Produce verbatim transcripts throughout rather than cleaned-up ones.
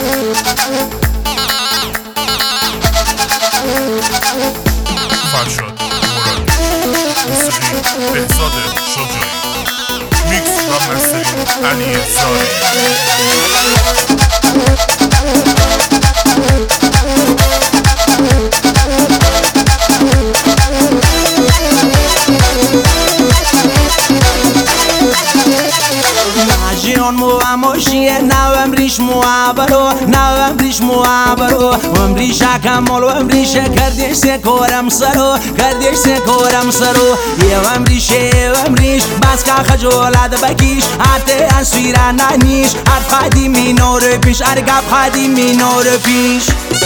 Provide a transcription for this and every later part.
فرشاد مرادی، موسیقی بهزاد شجاعی، میکس و مسترینگ علی زاری. جیان مو اموشیه نو امریش مو عبرو نو امریش مو عبرو و امریش کمال و امریش کردیش سکورم سرو کردیش سکورم سرو یه و امریشه و امریش بس که خجولت بکیش حتی انسویره ننیش هر قدیمی نور پیش هر گپ قدیمی نور پیش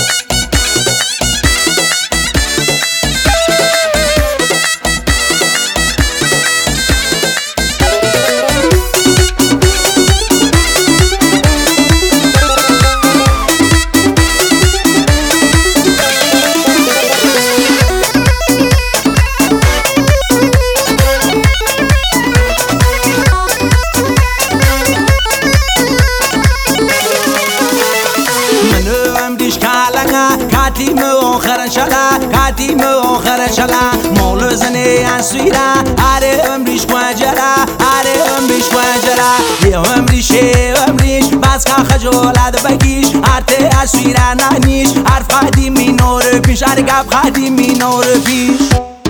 کاتی مو آخر شلا کاتی مو آخر شلا مول زنی انسویرا آره امریش کوچلا آره امریش کوچلا یه امریشه امریش بس که خجالت بکیش آرته انسویرا ننیش حرف قدیمی نور پیش هر گپ قدیمی نور پیش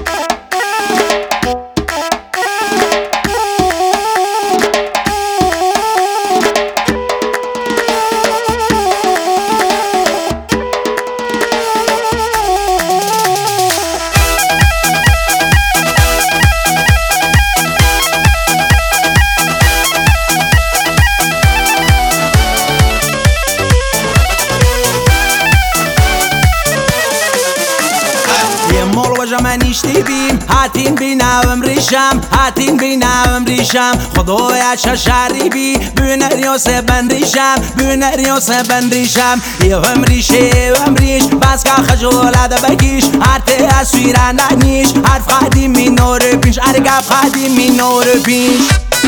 من اشتبیم هاتین بینم ریشم هاتین بینم ریشم خدایا ششری بی بینریوس بن ریشم بینریوس بن ریشم یه هم ریشه هم ریش بس که خجالت بکیش هرته اسویره ننیش حرف قدیمی نور پیش هر گپ قدیمی نور پیش